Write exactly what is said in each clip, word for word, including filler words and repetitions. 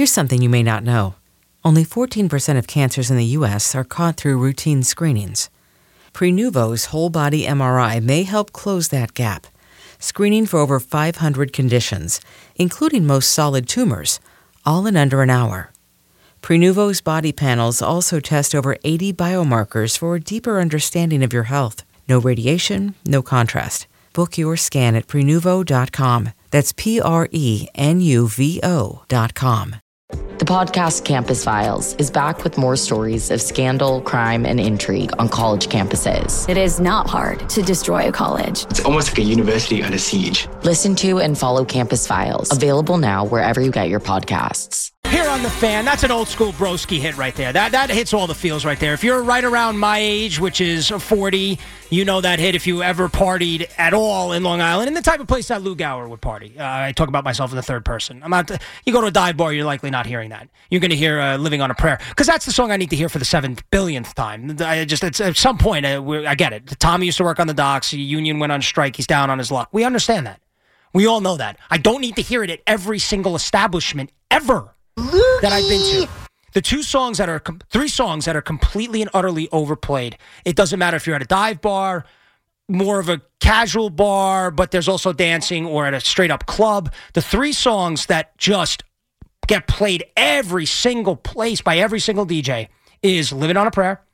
Here's something you may not know. Only fourteen percent of cancers in the U S are caught through routine screenings. Prenuvo's whole-body M R I may help close that gap, screening for over five hundred conditions, including most solid tumors, all in under an hour. Prenuvo's body panels also test over eighty biomarkers for a deeper understanding of your health. No radiation, no contrast. Book your scan at Prenuvo dot com. That's P R E N U V O dot com. The podcast Campus Files is back with more stories of scandal, crime, and intrigue on college campuses. It is not hard to destroy a college. It's almost like a university under siege. Listen to and follow Campus Files, available now wherever you get your podcasts. Here on The Fan, that's an old school broski hit right there. That that hits all the feels right there. If you're right around my age, which is forty, you know that hit if you ever partied at all in Long Island, and the type of place that Lou Gower would party. Uh, I talk about myself in the third person. I'm not. You go to a dive bar, you're likely not hearing that. You're going to hear uh, Living on a Prayer, because that's the song I need to hear for the seventh billionth time. I just it's, at some point, uh, I get it. Tommy used to work on the docks. The union went on strike. He's down on his luck. We understand that. We all know that. I don't need to hear it at every single establishment ever that I've been to. The two songs that are, three songs that are completely and utterly overplayed. It doesn't matter if you're at a dive bar, more of a casual bar, but there's also dancing, or at a straight up club. The three songs that just get played every single place by every single D J is Living on a Prayer,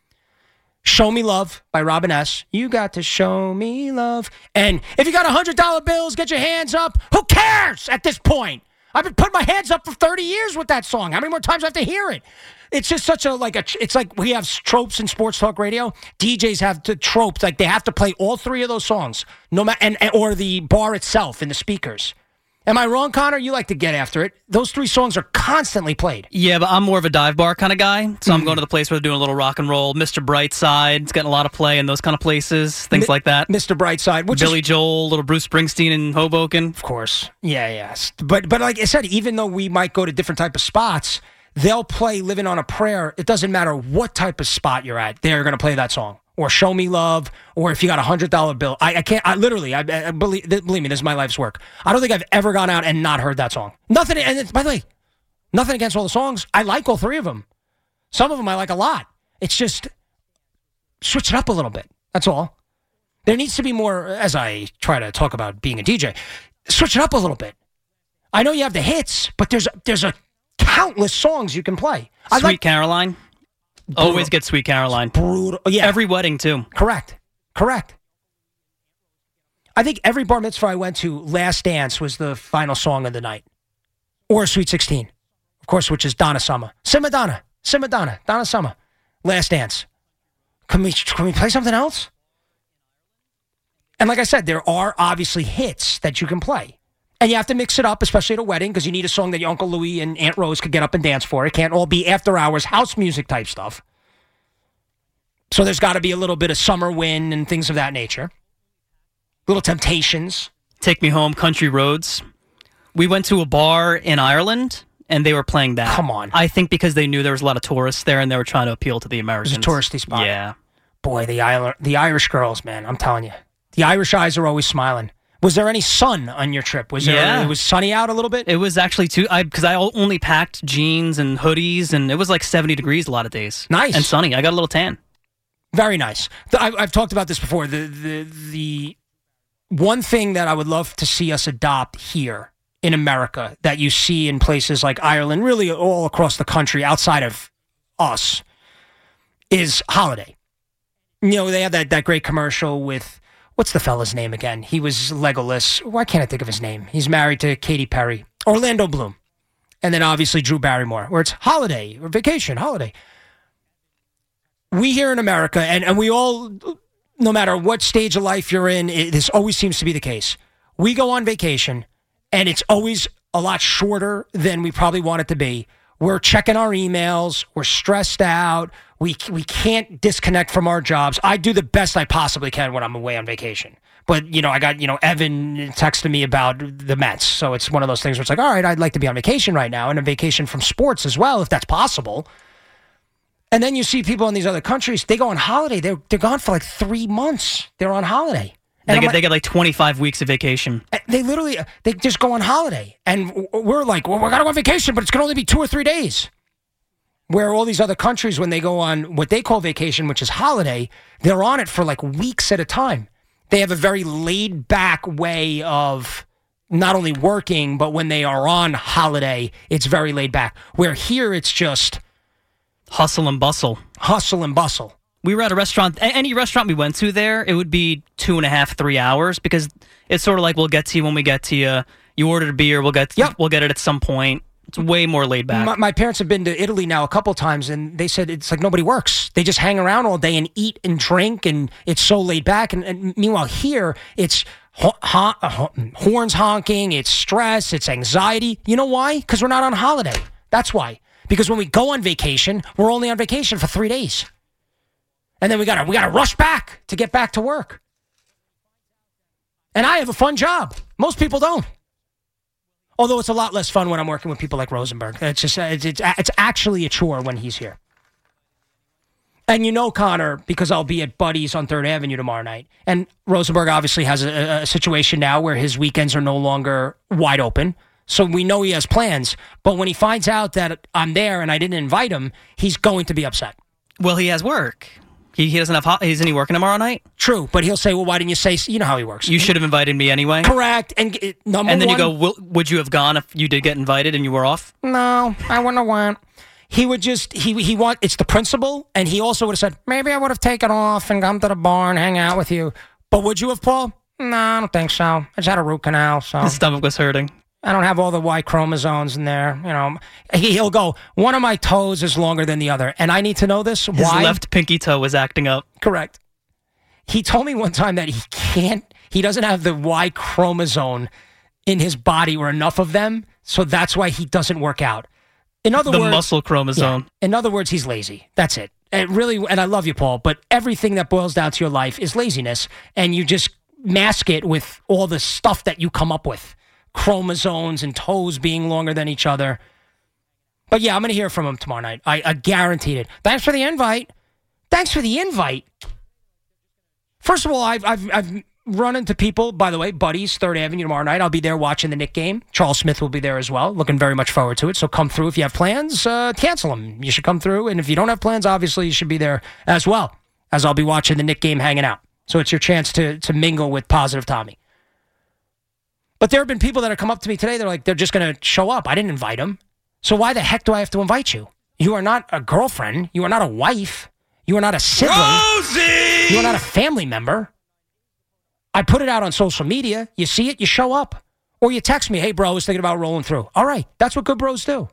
Show Me Love by Robin S. You got to show me love. And if you got one hundred dollar bills, get your hands up. Who cares at this point? I've been putting my hands up for thirty years with that song. How many more times do I have to hear it? It's just such a, like a, it's like we have tropes in sports talk radio. D Js have to tropes, like they have to play all three of those songs, no matter, and, and or the bar itself in the speakers. Am I wrong, Connor? You like to get after it. Those three songs are constantly played. Yeah, but I'm more of a dive bar kind of guy, so mm-hmm. I'm going to the place where they're doing a little rock and roll. Mister Brightside, it's getting a lot of play in those kind of places, things Mi- like that. Mister Brightside. Which Billy is, Joel, little Bruce Springsteen in Hoboken. Of course. Yeah, yes. But, but like I said, even though we might go to different type of spots, they'll play Living on a Prayer. It doesn't matter what type of spot you're at. They're going to play that song. Or Show Me Love, or if you got a one hundred dollar bill. I, I can't, I literally, I, I believe, believe me, this is my life's work. I don't think I've ever gone out and not heard that song. Nothing, and it's, by the way, nothing against all the songs. I like all three of them. Some of them I like a lot. It's just, switch it up a little bit. That's all. There needs to be more, as I try to talk about being a D J, switch it up a little bit. I know you have the hits, but there's, there's a countless songs you can play. Sweet like, Caroline. Brutal. Always get Sweet Caroline. Brutal. Yeah. Every wedding, too. Correct. Correct. I think every bar mitzvah I went to, Last Dance was the final song of the night. Or Sweet sixteen. Of course, which is Donna Summer. Sima Donna. Sima Donna. Donna Summer. Last Dance. Can we, can we play something else? And like I said, there are obviously hits that you can play. And you have to mix it up, especially at a wedding, because you need a song that your Uncle Louie and Aunt Rose could get up and dance for. It can't all be after-hours house music type stuff. So there's got to be a little bit of Summer Wind and things of that nature. Little Temptations. Take Me Home, Country Roads. We went to a bar in Ireland, and they were playing that. Come on. I think because they knew there was a lot of tourists there, and they were trying to appeal to the Americans. It was a touristy spot. Yeah. Boy, the, I- the Irish girls, man, I'm telling you. The Irish eyes are always smiling. Was there any sun on your trip? Was there? Yeah. It was sunny out a little bit? It was actually too, because I, I only packed jeans and hoodies, and it was like seventy degrees a lot of days. Nice. And sunny. I got a little tan. Very nice. The, I, I've talked about this before. The, the the one thing that I would love to see us adopt here in America that you see in places like Ireland, really all across the country outside of us, is holiday. You know, they have that, that great commercial with, what's the fella's name again? He was Legolas. Why can't I think of his name? He's married to Katy Perry. Orlando Bloom. And then obviously Drew Barrymore, where it's holiday or vacation, holiday. We here in America, and, and we all, no matter what stage of life you're in, it, this always seems to be the case. We go on vacation, and it's always a lot shorter than we probably want it to be. We're checking our emails. We're stressed out. We we can't disconnect from our jobs. I do the best I possibly can when I'm away on vacation. But, you know, I got, you know, Evan texting me about the Mets. So it's one of those things where it's like, all right, I'd like to be on vacation right now, and a vacation from sports as well, if that's possible. And then you see people in these other countries, they go on holiday. They're, they're gone for like three months. They're on holiday. They And get, I'm they get like twenty-five weeks of vacation. like, they literally, they just go on holiday. And w- we're like, well, we're going to go on vacation, but it's going to only be two or three days. Where all these other countries, when they go on what they call vacation, which is holiday, they're on it for like weeks at a time. They have a very laid back way of not only working, but when they are on holiday, it's very laid back. Where here, it's just Hustle and bustle. hustle and bustle. We were at a restaurant, a- any restaurant we went to there, it would be two and a half, three hours because it's sort of like we'll get to you when we get to you. You ordered a beer, we'll get Yep. we'll get it at some point. It's way more laid back. My, my parents have been to Italy now a couple times, and they said it's like nobody works. They just hang around all day and eat and drink, and it's so laid back. And, and meanwhile, here it's ho- ho- ho- horns honking, it's stress, it's anxiety. You know why? Because we're not on holiday. That's why. Because when we go on vacation, we're only on vacation for three days, and then we gotta we gotta rush back to get back to work. And I have a fun job. Most people don't. Although it's a lot less fun when I'm working with people like Rosenberg. It's just it's it's, it's actually a chore when he's here. And you know, Connor, because I'll be at Buddy's on Third Avenue tomorrow night. And Rosenberg obviously has a, a situation now where his weekends are no longer wide open. So we know he has plans. But when he finds out that I'm there and I didn't invite him, he's going to be upset. Well, he has work. He, he doesn't have. Ho- isn't he working tomorrow night? True, but he'll say, "Well, why didn't you say?" You know how he works. You should have invited me anyway. Correct. And uh, number And then one, you go, well, would you have gone if you did get invited and you were off? No, I wouldn't have went. He would just he he want it's the principle, and he also would have said maybe I would have taken off and come to the bar and hang out with you. But would you have, Paul? No, I don't think so. I just had a root canal, so His stomach was hurting. I don't have all the Y chromosomes in there. You know, he, he'll go. One of my toes is longer than the other, and I need to know this. His Why? left pinky toe was acting up. Correct. He told me one time that he can't. He doesn't have the Y chromosome in his body or enough of them, so that's why he doesn't work out. In other The words, muscle chromosome. yeah, in other words, he's lazy. That's it. It really, and I love you, Paul, but everything that boils down to your life is laziness, and you just mask it with all the stuff that you come up with, chromosomes and toes being longer than each other. But yeah, I'm going to hear from him tomorrow night. I, I guaranteed it. Thanks for the invite. Thanks for the invite. First of all, I've, I've, I've run into people, by the way, Buddy's, Third Avenue tomorrow night. I'll be there watching the Knick game. Charles Smith will be there as well. Looking very much forward to it. So come through if you have plans. Uh, cancel them. You should come through. And if you don't have plans, obviously you should be there as well, as I'll be watching the Knick game hanging out. So it's your chance to to mingle with Positive Tommy. But there have been people that have come up to me today. They're like, they're just going to show up. I didn't invite them. So why the heck do I have to invite you? You are not a girlfriend. You are not a wife. You are not a sibling. Rosie! You are not a family member. I put it out on social media. You see it, you show up. Or you text me, hey, bro, I was thinking about rolling through. All right, that's what good bros do.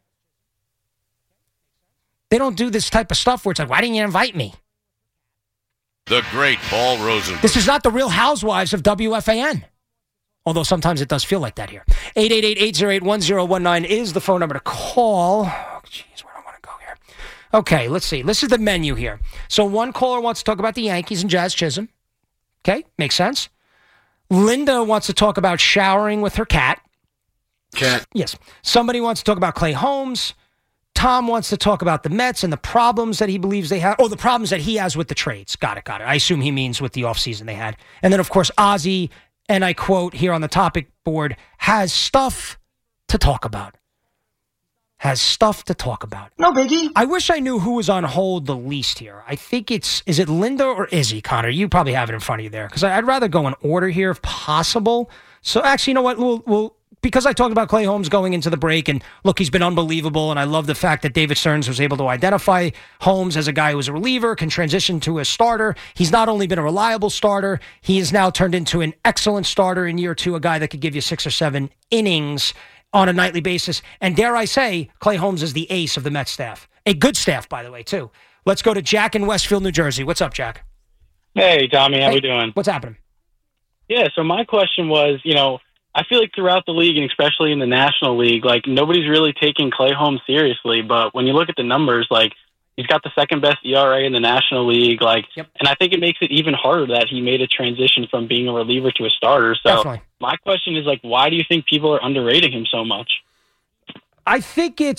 They don't do this type of stuff where it's like, why didn't you invite me? The great Paul Rosenberg. This is not the Real Housewives of W F A N. Although sometimes it does feel like that here. eight eight eight, eight oh eight, one oh one nine is the phone number to call. Oh, jeez, where do I want to go here? Okay, let's see. This is the menu here. So one caller wants to talk about the Yankees and Jazz Chisholm. Okay, makes sense. Linda wants to talk about showering with her cat. Cat. Yes. Somebody wants to talk about Clay Holmes. Tom wants to talk about the Mets and the problems that he believes they have. Oh, the problems that he has with the trades. Got it, got it. I assume he means with the offseason they had. And then, of course, Ozzy, and I quote here on the topic board, has stuff to talk about. Has stuff to talk about. No biggie. I wish I knew who was on hold the least here. I think it's, is it Linda or Izzy, Connor? You probably have it in front of you there. Because I'd rather go in order here if possible. So actually, you know what? We'll, we'll, because I talked about Clay Holmes going into the break, and look, he's been unbelievable, and I love the fact that David Stearns was able to identify Holmes as a guy who was a reliever, can transition to a starter. He's not only been a reliable starter, he has now turned into an excellent starter in year two, a guy that could give you six or seven innings on a nightly basis. And dare I say, Clay Holmes is the ace of the Mets staff. A good staff, by the way, too. Let's go to Jack in Westfield, New Jersey. What's up, Jack? Hey, Tommy, how Hey, we doing? What's happening? Yeah, so my question was, you know, I feel like throughout the league, and especially in the National League, like, nobody's really taking Clay Holmes seriously. But when you look at the numbers, like, he's got the second best E R A in the National League. Like, Yep. and I think it makes it even harder that he made a transition from being a reliever to a starter. So Definitely. my question is, like, why do you think people are underrating him so much? I think it's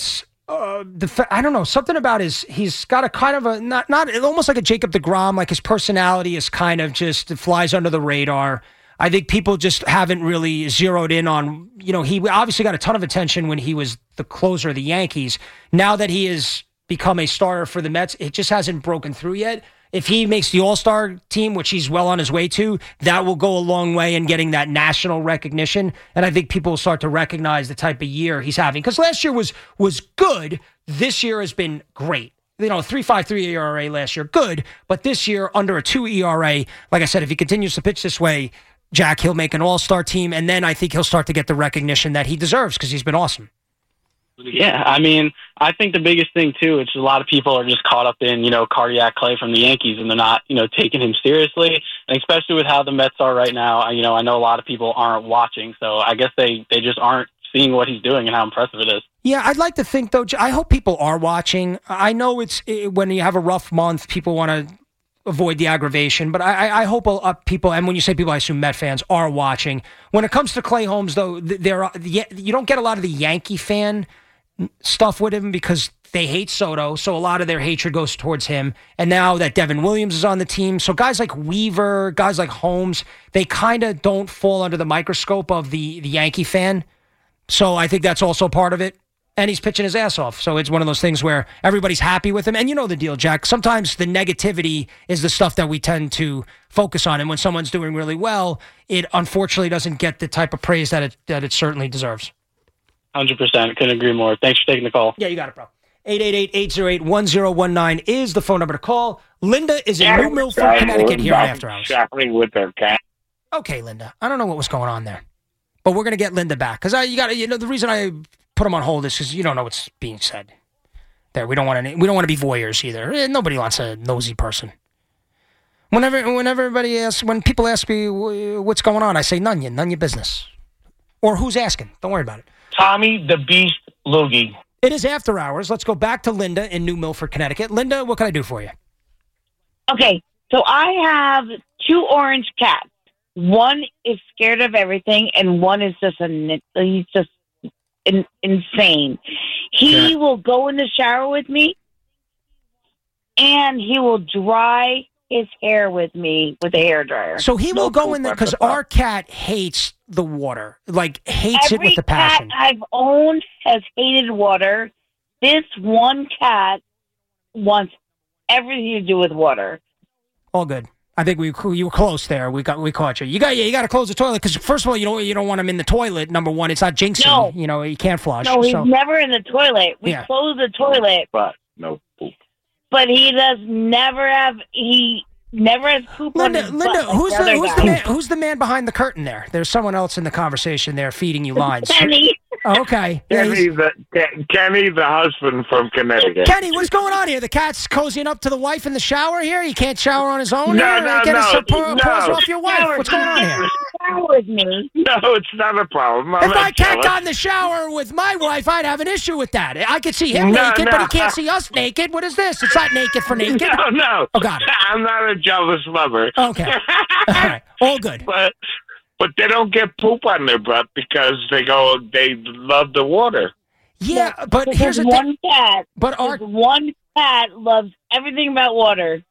uh, the fa- I don't know, something about his, he's got a kind of a, not, not almost like a Jacob deGrom, like his personality is kind of just, it flies under the radar. I think people just haven't really zeroed in on, you know, he obviously got a ton of attention when he was the closer of the Yankees. Now that he has become a starter for the Mets, it just hasn't broken through yet. If he makes the All-Star team, which he's well on his way to, that will go a long way in getting that national recognition. And I think people will start to recognize the type of year he's having. Because last year was was good. This year has been great. You know, three point five three E R A last year, good. But this year, under a two E R A, like I said, if he continues to pitch this way, Jack, he'll make an all-star team, and then I think he'll start to get the recognition that he deserves because he's been awesome. Yeah, I mean, I think the biggest thing, too, is a lot of people are just caught up in, you know, cardiac Clay from the Yankees, and they're not, you know, taking him seriously. And especially with how the Mets are right now, you know, I know a lot of people aren't watching, so I guess they, they just aren't seeing what he's doing and how impressive it is. Yeah, I'd like to think, though, I hope people are watching. I know it's it, when you have a rough month, people want to avoid the aggravation, but I, I hope uh, people, and when you say people, I assume Met fans are watching. When it comes to Clay Holmes, though, there are, you don't get a lot of the Yankee fan stuff with him because they hate Soto, so a lot of their hatred goes towards him. And now that Devin Williams is on the team, so guys like Weaver, guys like Holmes, they kind of don't fall under the microscope of the, the Yankee fan. So I think that's also part of it. And he's pitching his ass off. So it's one of those things where everybody's happy with him. And you know the deal, Jack. Sometimes the negativity is the stuff that we tend to focus on. And when someone's doing really well, it unfortunately doesn't get the type of praise that it that it certainly deserves. one hundred percent. Couldn't agree more. Thanks for taking the call. Yeah, you got it, bro. eight eight eight, eight zero eight, one zero one nine is the phone number to call. Linda is in New Milford, Connecticut here on After Hours. Shopping with her cat. Okay, Linda. I don't know what was going on there. But we're going to get Linda back. Because I, you got you know, the reason I put him on hold is because you don't know what's being said. There, we don't want any, we don't want to be voyeurs either. Nobody wants a nosy person. Whenever, whenever everybody asks, when people ask me what's going on, I say none you, none your business. Or who's asking? Don't worry about it. Tommy the Beast Loogie. It is After Hours. Let's go back to Linda in New Milford, Connecticut. Linda, what can I do for you? Okay, so I have two orange cats. One is scared of everything, and one is just a he's just in, insane. He yeah. will go in the shower with me, and he will dry his hair with me with a hairdryer. So he no will go in there because our cat hates the water, like hates Every it with a passion. Cat I've owned has hated water. This one cat wants everything to do with water. All good. I think we you were close there. We got we caught you. You got yeah, you got to close the toilet because first of all, you don't you don't want him in the toilet. Number one, it's not jinxing. No. You know, he can't flush. No, he's so. never in the toilet. We yeah. close the toilet, but no poop. But he does never have he never has poop Linda, on his Linda, butt who's like the, the who's the man, who's the man behind the curtain there? There's someone else in the conversation there feeding you lines. Kenny. Oh, okay. Kenny, yeah, the, Kenny, the husband from Connecticut. Kenny, what's going on here? The cat's cozying up to the wife in the shower here? He can't shower on his own? No, here? no, Get no. His, pour, no. Paws off your wife. What's going on here? Shower with me. No, it's not a problem. I'm if my cat jealous. got in the shower with my wife, I'd have an issue with that. I could see him no, naked, no. but he can't see us naked. What is this? It's not naked for naked. No, no. Oh, got it. I'm not a jealous lover. Okay. All right. All good. But but they don't get poop on their butt because they go they love the water. Yeah, yeah but here's the one thing. cat. But our one cat loves everything about water.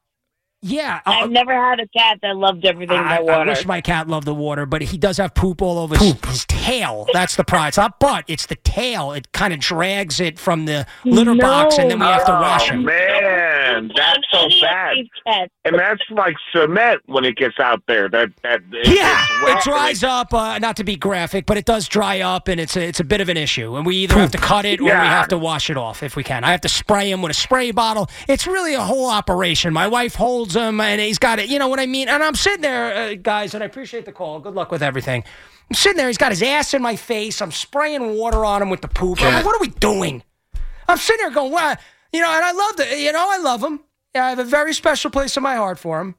Yeah. Uh, I've never had a cat that loved everything I, about water. I wish my cat loved the water, but he does have poop all over his, his tail. That's the problem. It's not butt, it's the tail. It kind of drags it from the litter no. box, and then we have to wash oh, him. Man, that's so bad. And that's like cement when it gets out there. That that it, Yeah, it dries up, uh, not to be graphic, but it does dry up, and it's a, it's a bit of an issue. And we either have to cut it or yeah. we have to wash it off if we can. I have to spray him with a spray bottle. It's really a whole operation. My wife holds him, and he's got it. You know what I mean? And I'm sitting there, uh, guys, and I appreciate the call. Good luck with everything. I'm sitting there. He's got his ass in my face. I'm spraying water on him with the poop. I'm like, what are we doing? I'm sitting there going, well, you know, and I love it. You know, I love him. I have a very special place in my heart for him.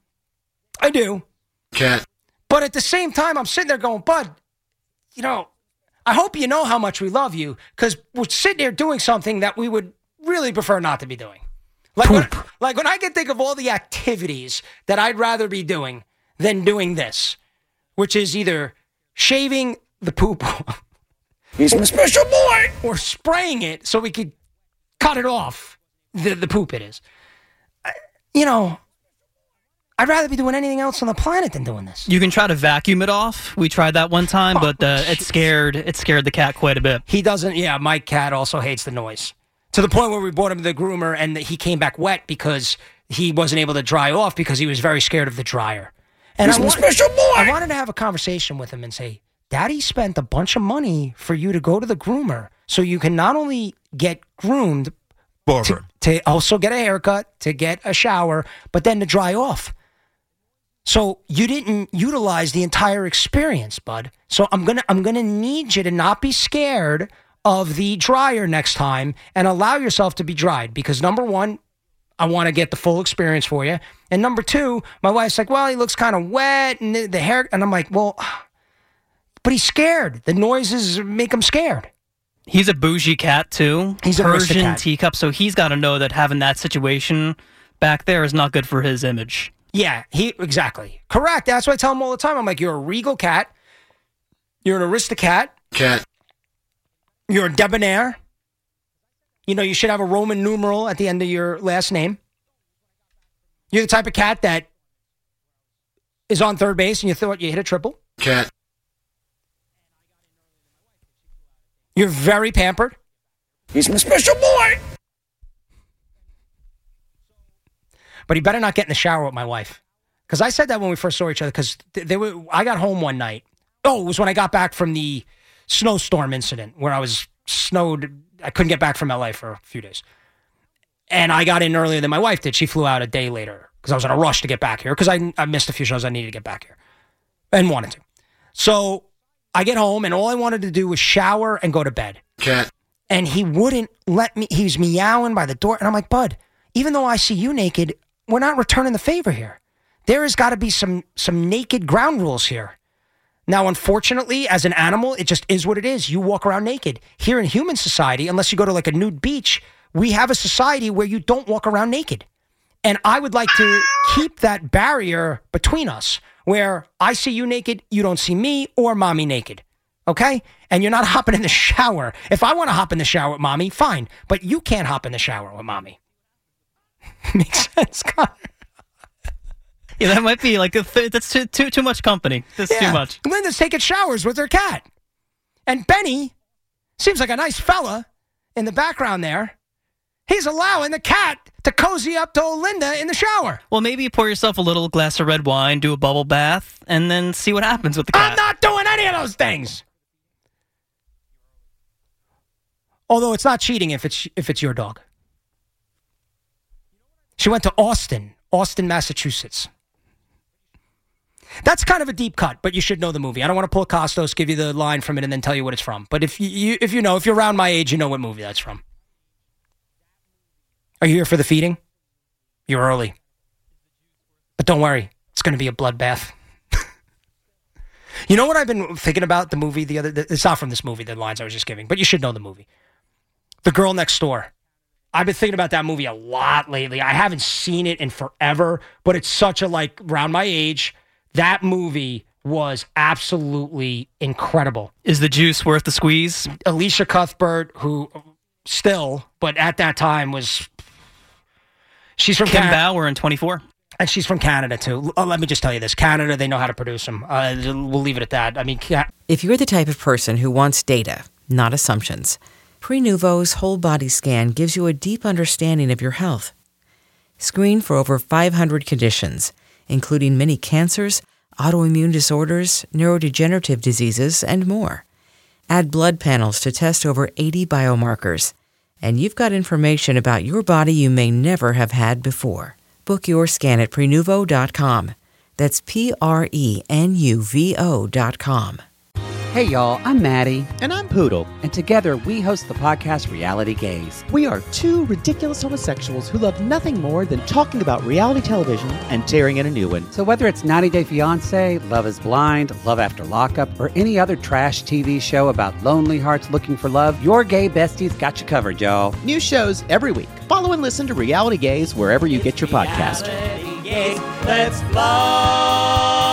I do. Cat. But at the same time, I'm sitting there going, Bud, you know, I hope you know how much we love you because we're sitting there doing something that we would really prefer not to be doing. Like when, like when I can think of all the activities that I'd rather be doing than doing this, which is either shaving the poop off. He's my special boy. Or spraying it so we could cut it off. The the poop it is. I, you know, I'd rather be doing anything else on the planet than doing this. You can try to vacuum it off. We tried that one time, but uh, it scared it scared the cat quite a bit. He doesn't. Yeah, my cat also hates the noise. To the point where we brought him to the groomer, and he came back wet because he wasn't able to dry off because he was very scared of the dryer. And He's I a wanted, special boy. I wanted to have a conversation with him and say, Daddy spent a bunch of money for you to go to the groomer so you can not only get groomed, to, to also get a haircut, to get a shower, but then to dry off. So you didn't utilize the entire experience, bud. So I'm gonna I'm gonna need you to not be scared of the dryer next time and allow yourself to be dried. Because number one, I want to get the full experience for you. And number two, my wife's like, well, he looks kind of wet and the, the hair. And I'm like, well, but he's scared. The noises make him scared. He's a bougie cat, too. He's a Persian Aristocrat. teacup, so he's got to know that having that situation back there is not good for his image. Yeah, he exactly. Correct. That's what I tell him all the time. I'm like, you're a regal cat. You're an Aristocat. Cat. You're a debonair. You know, you should have a Roman numeral at the end of your last name. You're the type of cat that is on third base and you thought you hit a triple. Cat. You're very pampered. He's my special boy. But he better not get in the shower with my wife. Because I said that when we first saw each other. Because th- they were, I got home one night. Oh, it was when I got back from the snowstorm incident where I was snowed. I couldn't get back from L A for a few days. And I got in earlier than my wife did. She flew out a day later because I was in a rush to get back here because I, I missed a few shows I needed to get back here and wanted to. So I get home and all I wanted to do was shower and go to bed. Cat. And he wouldn't let me. He was meowing by the door. And I'm like, bud, even though I see you naked, we're not returning the favor here. There has got to be some some naked ground rules here. Now, unfortunately, as an animal, it just is what it is. You walk around naked. Here in human society, unless you go to like a nude beach, we have a society where you don't walk around naked. And I would like to keep that barrier between us where I see you naked, you don't see me or mommy naked. Okay? And you're not hopping in the shower. If I want to hop in the shower with mommy, fine. But you can't hop in the shower with mommy. Makes sense, Connor? Yeah, that might be like, a th- that's too, too too much company. That's Yeah. too much. Linda's taking showers with her cat. And Benny seems like a nice fella in the background there. He's allowing the cat to cozy up to old Linda in the shower. Well, maybe you pour yourself a little glass of red wine, do a bubble bath, and then see what happens with the cat. I'm not doing any of those things. Although it's not cheating if it's if it's your dog. She went to Austin, Austin, Massachusetts. That's kind of a deep cut, but you should know the movie. I don't want to pull Costos, give you the line from it, and then tell you what it's from. But if you, you if you know, if you're around my age, you know what movie that's from. Are you here for the feeding? You're early. But don't worry, it's going to be a bloodbath. You know what I've been thinking about the movie the other? It's not from this movie, the lines I was just giving, but you should know the movie. The Girl Next Door. I've been thinking about that movie a lot lately. I haven't seen it in forever, but it's such a, like, around my age. That movie was absolutely incredible. Is the juice worth the squeeze? Alicia Cuthbert, who still, but at that time was, she's from Kim Canada. Bauer in twenty-four. And she's from Canada, too. Oh, let me just tell you this. Canada, they know how to produce them. Uh, we'll leave it at that. I mean, ca- If you're the type of person who wants data, not assumptions, Prenuvo's whole body scan gives you a deep understanding of your health. Screen for over five hundred conditions, including many cancers, autoimmune disorders, neurodegenerative diseases, and more. Add blood panels to test over eighty biomarkers, and you've got information about your body you may never have had before. Book your scan at Prenuvo dot com. That's P R E N U V O dot com. Hey y'all, I'm Maddie. And I'm Poodle. And together we host the podcast Reality Gaze. We are two ridiculous homosexuals who love nothing more than talking about reality television and tearing in a new one. So whether it's ninety day fiancé, Love is Blind, Love After Lockup, or any other trash T V show about lonely hearts looking for love, your gay besties got you covered, y'all. New shows every week. Follow and listen to Reality Gaze wherever you get your podcast. Reality Gaze, let's love.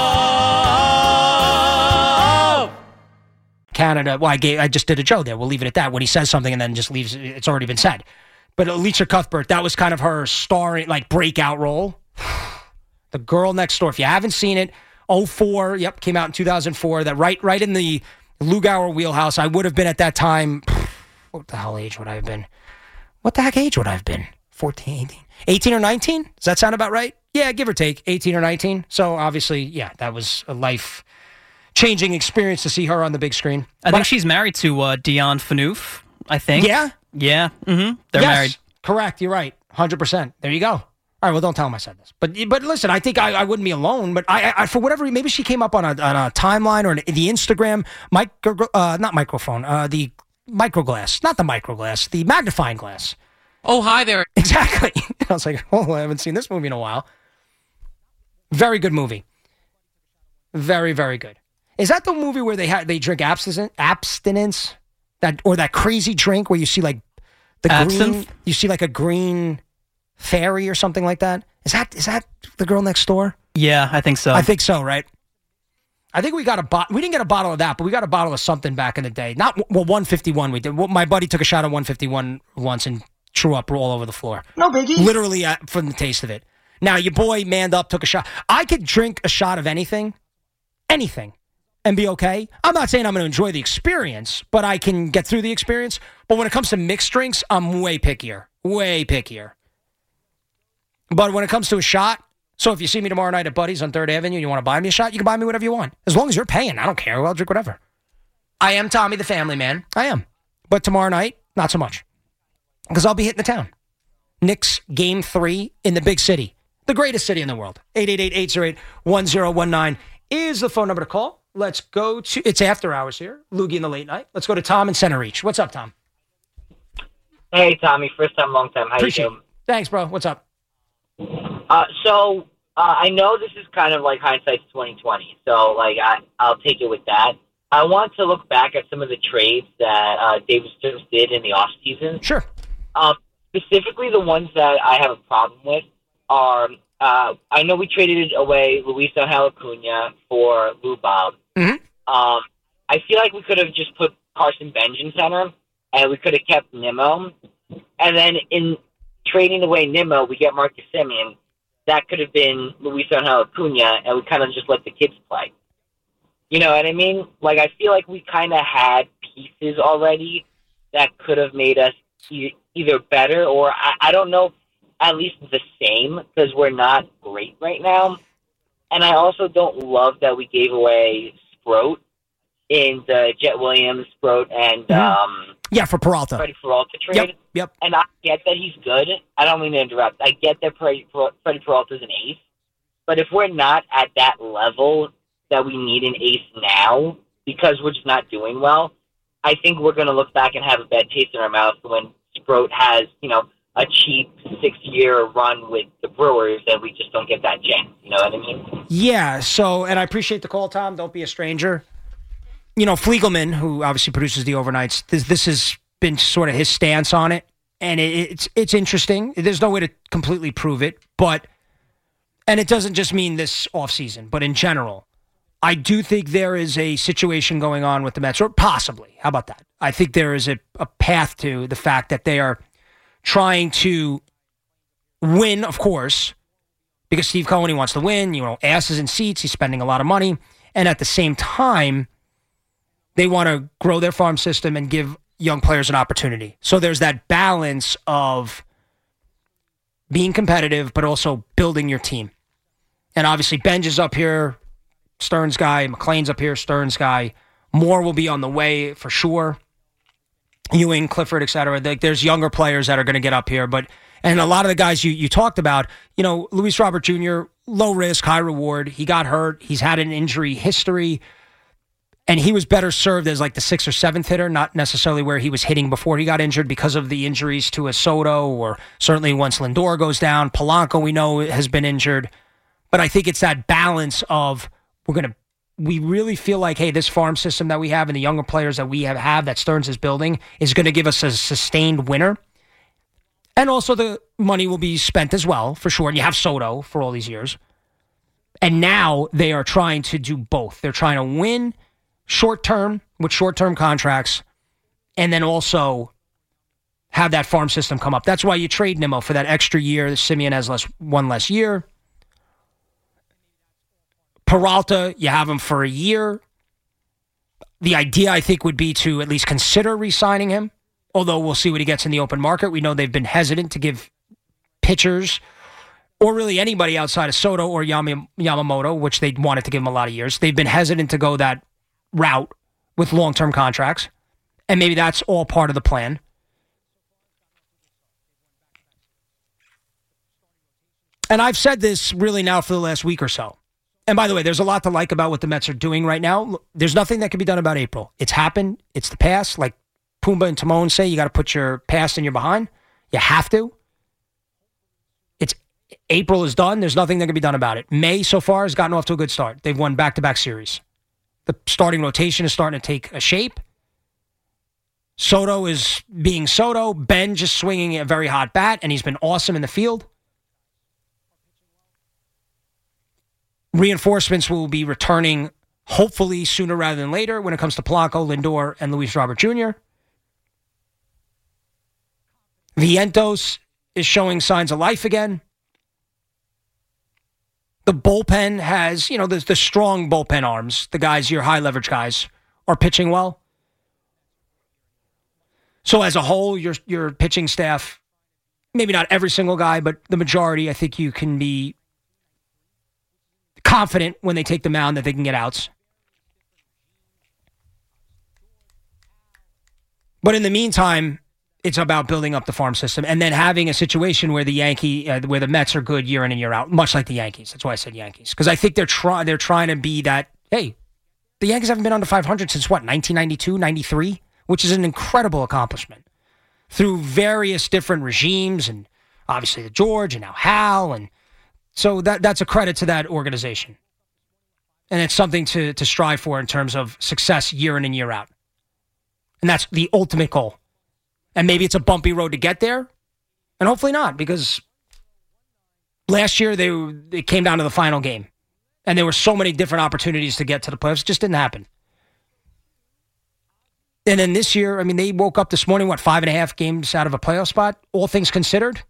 Canada, well, I, gave, I just did a joke there. We'll leave it at that. When he says something and then just leaves, it's already been said. But Alicia Cuthbert, that was kind of her starring, like, breakout role. The Girl Next Door. If you haven't seen it, oh four, yep, came out in two thousand four. That right right in the Lou Gower wheelhouse. I would have been at that time, what the hell age would I have been? What the heck age would I have been? fourteen, eighteen? eighteen or nineteen? Does that sound about right? Yeah, give or take, eighteen or nineteen. So obviously, yeah, that was a life-changing experience to see her on the big screen. I but, think she's married to uh, Dion Phaneuf, I think. Yeah? Yeah, mm-hmm. They're yes, married. Correct, you're right, one hundred percent. There you go. All right, well, don't tell him I said this. But but listen, I think I, I wouldn't be alone. But I, I for whatever reason, maybe she came up on a, on a timeline or the Instagram, micro, uh, not microphone, uh, the microglass, not the microglass, the magnifying glass. Oh, hi there. Exactly. I was like, oh, I haven't seen this movie in a while. Very good movie. Very, very good. Is that the movie where they ha- they drink abstinence, abstinence, that or that crazy drink where you see like the Absinthe? green, you see like a green fairy or something like that? Is that is that The Girl Next Door? Yeah, I think so. I think so, right? I think we got a bot. We didn't get a bottle of that, but we got a bottle of something back in the day. Not well, one fifty-one. We did. Well, my buddy took a shot of one fifty-one once and threw up all over the floor. No biggie. Literally uh, from the taste of it. Now your boy manned up, took a shot. I could drink a shot of anything, anything, and be okay. I'm not saying I'm going to enjoy the experience, but I can get through the experience. But when it comes to mixed drinks, I'm way pickier, way pickier. But when it comes to a shot, so if you see me tomorrow night at Buddy's on third Avenue and you want to buy me a shot, you can buy me whatever you want. As long as you're paying, I don't care. I'll drink whatever. I am Tommy the Family Man. I am. But tomorrow night, not so much. Because I'll be hitting the town. Knicks game three in the big city. The greatest city in the world. eight eight eight, eight zero eight, one zero one nine is the phone number to call. Let's go to, it's after hours here. Loogie in the late night. Let's go to Tom in Center Reach. What's up, Tom? Hey, Tommy. First time, long time. How Appreciate you doing? it. Thanks, bro. What's up? Uh, so, uh, I know this is kind of like hindsight's twenty twenty. So, like, I, I'll take it with that. I want to look back at some of the trades that uh, David Stearns did in the offseason. Sure. Um, specifically, the ones that I have a problem with are, uh, I know we traded away Luis Angel Acuna for Lou Bob. Mm-hmm. Um, I feel like we could have just put Carson Benj in center, and we could have kept Nimmo. And then in trading away Nimmo, we get Marcus Semien. That could have been Luis Angel Acuna, and we kind of just let the kids play. You know what I mean? Like, I feel like we kind of had pieces already that could have made us e- either better or, I, I don't know, at least the same, because we're not great right now. And I also don't love that we gave away Sproat in the Jet Williams, Sproat, and Mm-hmm. um, Yeah, for Peralta. Freddie Peralta trade. Yep, yep. And I get that he's good. I don't mean to interrupt. I get that Freddie Freddie Peralta is an ace. But if we're not at that level that we need an ace now because we're just not doing well, I think we're going to look back and have a bad taste in our mouth when Sproat has, you know, a cheap six-year run with the Brewers and we just don't get that chance. You know what I mean? Yeah, so, and I appreciate the call, Tom. Don't be a stranger. You know, Fliegelman, who obviously produces the overnights, this, this has been sort of his stance on it, and it, it's it's interesting. There's no way to completely prove it, but, and it doesn't just mean this offseason, but in general, I do think there is a situation going on with the Mets, or possibly, how about that? I think there is a, a path to the fact that they are trying to win, of course, because Steve Cohen, he wants to win, you know, asses in seats, he's spending a lot of money, and at the same time, they want to grow their farm system and give young players an opportunity. So there's that balance of being competitive, but also building your team. And obviously, Benj is up here, Stearns guy, McLean's up here, Stearns guy. Moore will be on the way for sure. Ewing, Clifford, et cetera. There's younger players that are going to get up here, but and a lot of the guys you, you talked about, you know, Luis Robert Junior, low risk, high reward. He got hurt. He's had an injury history. And he was better served as like the sixth or seventh hitter, not necessarily where he was hitting before he got injured because of the injuries to a Soto, or certainly once Lindor goes down. Polanco, we know, has been injured. But I think it's that balance of we're going to, we really feel like, hey, this farm system that we have and the younger players that we have, have that Stearns is building is going to give us a sustained winner. And also the money will be spent as well, for sure. And you have Soto for all these years. And now they are trying to do both. They're trying to win short-term with short-term contracts, and then also have that farm system come up. That's why you trade Nimmo for that extra year. Semien has less, one less year. Peralta, you have him for a year. The idea, I think, would be to at least consider re-signing him, although we'll see what he gets in the open market. We know they've been hesitant to give pitchers or really anybody outside of Soto or Yama, Yamamoto, which they wanted to give him a lot of years. They've been hesitant to go that route with long-term contracts, and maybe that's all part of the plan. And I've said this really now for the last week or so. And by the way, there's a lot to like about what the Mets are doing right now. There's nothing that can be done about April. It's happened. It's the past. Like Pumbaa and Timon say, you got to put your past in your behind. You have to. It's April is done. There's nothing that can be done about it. May so far has gotten off to a good start. They've won back-to-back series. The starting rotation is starting to take a shape. Soto is being Soto. Ben just swinging a very hot bat, and he's been awesome in the field. Reinforcements will be returning hopefully sooner rather than later when it comes to Polanco, Lindor, and Luis Robert Junior Vientos is showing signs of life again. The bullpen has, you know, the, the strong bullpen arms, the guys, your high leverage guys, are pitching well. So as a whole, your your pitching staff, maybe not every single guy, but the majority, I think you can be confident when they take the mound that they can get outs. But in the meantime, it's about building up the farm system and then having a situation where the Yankee, uh, where the Mets are good year in and year out, much like the Yankees. That's why I said Yankees, because I think they're trying they're trying to be that. Hey, the Yankees haven't been under five hundred since what, nineteen ninety-two, ninety-three, which is an incredible accomplishment through various different regimes, and obviously the George and now Hal, and so that that's a credit to that organization, and it's something to to strive for in terms of success year in and year out, and that's the ultimate goal. And maybe it's a bumpy road to get there, and hopefully not, because last year they it came down to the final game, and there were so many different opportunities to get to the playoffs. It just didn't happen. And then this year, I mean, they woke up this morning, what, five and a half games out of a playoff spot, all things considered?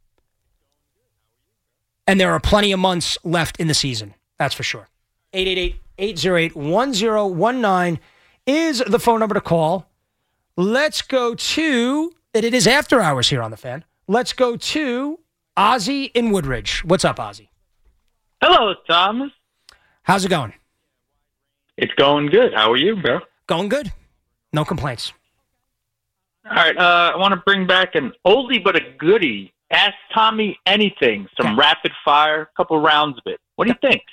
And there are plenty of months left in the season, that's for sure. eight eight eight, eight oh eight, one oh one nine is the phone number to call. Let's go to, and it is after hours here on The Fan. Let's go to Ozzy in Woodridge. What's up, Ozzy? Hello, Thomas. How's it going? It's going good. How are you, bro? Going good. No complaints. All right. Uh, I want to bring back an oldie but a goodie. Ask Tommy anything. Some okay. rapid fire, a couple rounds of it. What do you think?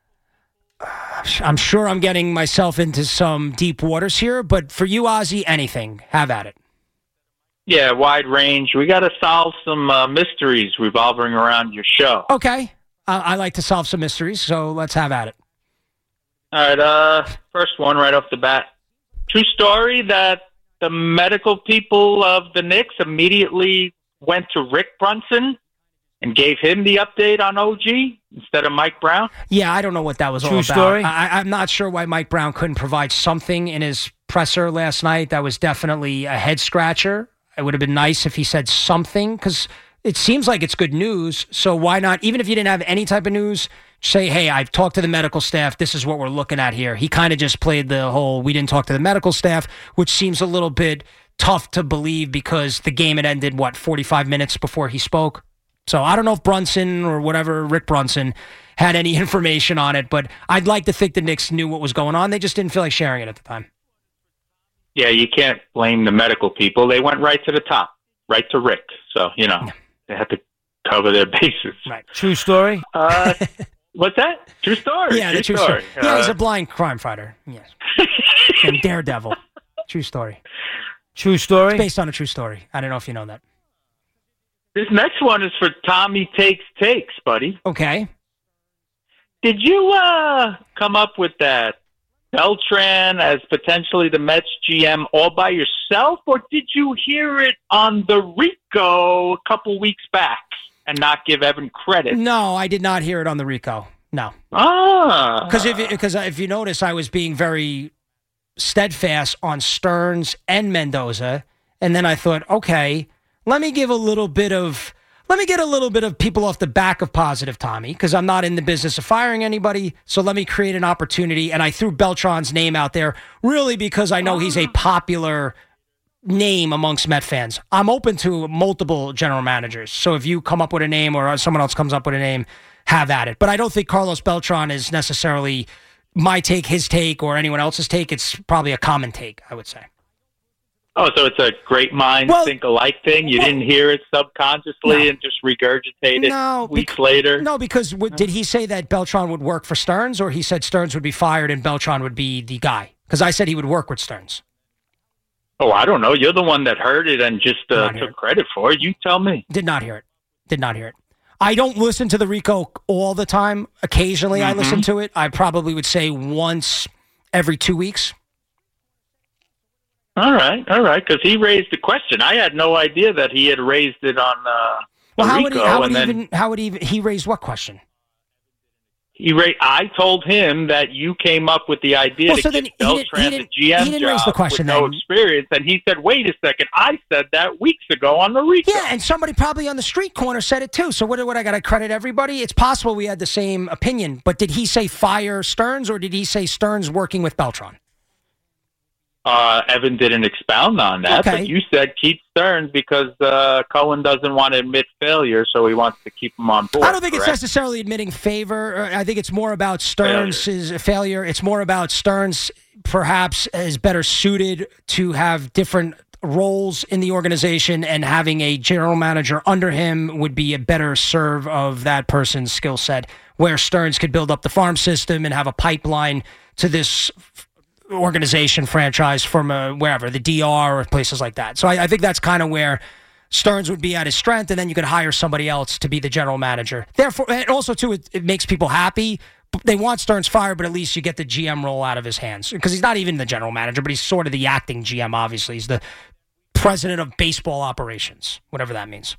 I'm sure I'm getting myself into some deep waters here, but for you, Ozzy, anything. Have at it. Yeah, wide range. We got to solve some uh, mysteries revolving around your show. Okay. Uh, I like to solve some mysteries, so let's have at it. All right. Uh, first one right off the bat. True story that the medical people of the Knicks immediately went to Rick Brunson and gave him the update on O G instead of Mike Brown? Yeah, I don't know what that was True all about. story? I, I'm not sure why Mike Brown couldn't provide something in his presser last night. That was definitely a head scratcher. It would have been nice if he said something, because it seems like it's good news. So why not, even if you didn't have any type of news, say, hey, I've talked to the medical staff. This is what we're looking at here. He kind of just played the whole, we didn't talk to the medical staff, which seems a little bit tough to believe because the game had ended, what, forty-five minutes before he spoke? So I don't know if Brunson or whatever, Rick Brunson, had any information on it, but I'd like to think the Knicks knew what was going on. They just didn't feel like sharing it at the time. Yeah, you can't blame the medical people. They went right to the top, right to Rick. So, you know, they had to cover their bases. Right. True story? Uh, what's that? True story. Yeah, true the true story. story. Yeah, uh, he's a blind crime fighter. Yes. And Daredevil. True story. True story? It's based on a true story. I don't know if you know that. This next one is for Tommy Takes Takes, buddy. Okay. Did you uh, come up with that Beltran as potentially the Mets G M all by yourself, or did you hear it on the Rico a couple weeks back and not give Evan credit? No, I did not hear it on the Rico. No. Ah. Because if, because if you notice, I was being very steadfast on Stearns and Mendoza, and then I thought, okay, let me give a little bit of let me get a little bit of people off the back of Positive Tommy, because I'm not in the business of firing anybody. So let me create an opportunity. And I threw Beltran's name out there really because I know he's a popular name amongst Met fans. I'm open to multiple general managers. So if you come up with a name or someone else comes up with a name, have at it. But I don't think Carlos Beltran is necessarily my take, his take, or anyone else's take. It's probably a common take, I would say. Oh, so it's a great minds well, think alike thing? You well, didn't hear it subconsciously no. and just regurgitate it no, weeks bec- later? No, because w- did he say that Beltran would work for Stearns, or he said Stearns would be fired and Beltran would be the guy? Because I said he would work with Stearns. Oh, I don't know. You're the one that heard it and just uh, took it. credit for it. You tell me. Did not hear it. Did not hear it. I don't listen to the Rico all the time. Occasionally mm-hmm. I listen to it. I probably would say once every two weeks. All right, all right, because he raised the question. I had no idea that he had raised it on uh, well, how Rico. Would he, how would and he then even, how would he even, he raised what question? He ra- I told him that you came up with the idea well, to so get then Beltran the G M he didn't job raise the question, with no then. experience, and he said, wait a second, I said that weeks ago on the Rico. Yeah, and somebody probably on the street corner said it too. So what, what I got to credit everybody? It's possible we had the same opinion, but did he say fire Stearns, or did he say Stearns working with Beltran? Uh, Evan didn't expound on that, okay. but you said keep Stearns because uh, Cohen doesn't want to admit failure, so he wants to keep him on board. I don't think correct? It's necessarily admitting favor. I think it's more about Stearns' failure. failure. It's more about Stearns perhaps is better suited to have different roles in the organization, and having a general manager under him would be a better serve of that person's skill set, where Stearns could build up the farm system and have a pipeline to this organization, franchise from uh, wherever, the D R or places like that. So I, I think that's kind of where Stearns would be at his strength, and then you could hire somebody else to be the general manager. Therefore, and also, too, it, it makes people happy. They want Stearns fired, but at least you get the G M role out of his hands, because he's not even the general manager, but he's sort of the acting G M, obviously. He's the president of baseball operations, whatever that means.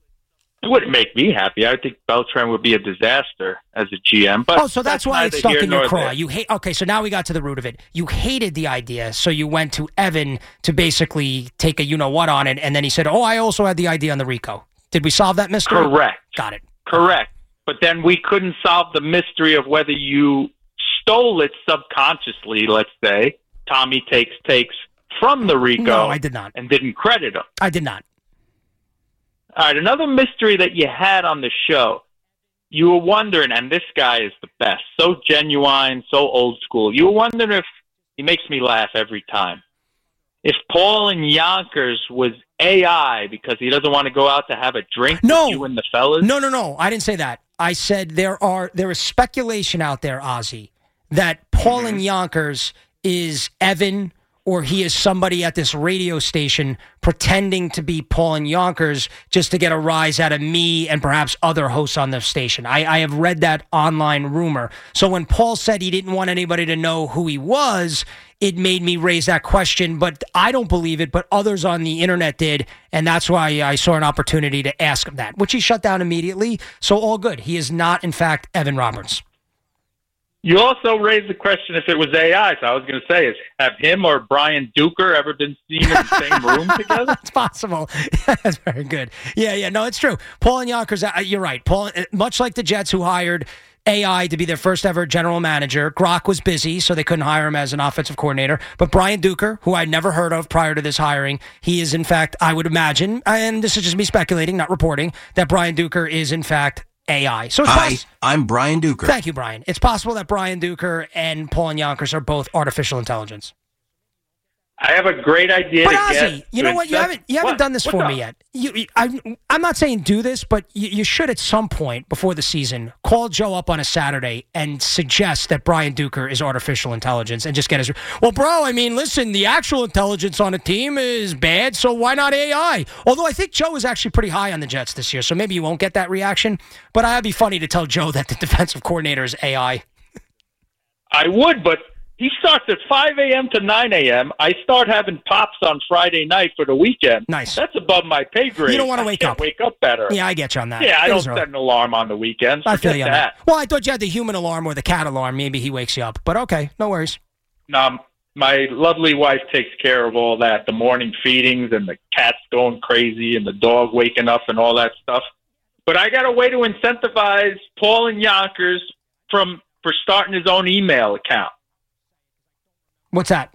It wouldn't make me happy. I think Beltran would be a disaster as a G M. But oh, so that's, that's why it's stuck in your craw. There. You hate. Okay, so now we got to the root of it. You hated the idea, so you went to Evan to basically take a you-know-what on it, and then he said, oh, I also had the idea on the Rico. Did we solve that mystery? Correct. Got it. Correct. But then we couldn't solve the mystery of whether you stole it subconsciously, let's say. Tommy takes takes from the Rico. No, I did not. And didn't credit him. I did not. All right, another mystery that you had on the show, you were wondering, and this guy is the best, so genuine, so old school. You were wondering if, he makes me laugh every time, if Paul and Yonkers was A I because he doesn't want to go out to have a drink no. with you and the fellas. No, no, no, I didn't say that. I said there are there is speculation out there, Ozzy, that Paul mm-hmm. and Yonkers is Evan, or he is somebody at this radio station pretending to be Paul and Yonkers just to get a rise out of me and perhaps other hosts on the station. I, I have read that online rumor. So when Paul said he didn't want anybody to know who he was, it made me raise that question. But I don't believe it, but others on the internet did, and that's why I saw an opportunity to ask him that, which he shut down immediately. So all good. He is not, in fact, Evan Roberts. You also raised the question if it was A I, so I was going to say, is have him or Brian Duker ever been seen in the same room together? It's possible. That's very good. Yeah, yeah, no, it's true. Paul and Yonkers, uh, you're right. Paul, much like the Jets who hired A I to be their first ever general manager, Grok was busy, so they couldn't hire him as an offensive coordinator. But Brian Duker, who I'd never heard of prior to this hiring, he is, in fact, I would imagine, and this is just me speculating, not reporting, that Brian Duker is, in fact, A I. So it's Hi, poss- I'm Brian Duker. Thank you, Brian. It's possible that Brian Duker and Paul and Yonkers are both artificial intelligence. I have a great idea but to Ozzy, get. you know what? You haven't you haven't what? done this What's for up? me yet. You, you, I'm I'm not saying do this, but you, you should at some point before the season call Joe up on a Saturday and suggest that Brian Duker is artificial intelligence and just get his. Well, bro, I mean, listen, the actual intelligence on a team is bad, so why not A I? Although I think Joe is actually pretty high on the Jets this year, so maybe you won't get that reaction. But I'd be funny to tell Joe that the defensive coordinator is A I. I would, but. He starts at five a.m. to nine a.m. I start having pops on Friday night for the weekend. Nice. That's above my pay grade. You don't want to wake I can't up. wake up better. Yeah, I get you on that. Yeah, I It don't is set early. an alarm on the weekends. I feel Forget you on that. that. Well, I thought you had the human alarm or the cat alarm. Maybe he wakes you up. But okay, no worries. No, my lovely wife takes care of all that, the morning feedings and the cats going crazy and the dog waking up and all that stuff. But I got a way to incentivize Paul and Yonkers from for starting his own email account. What's that?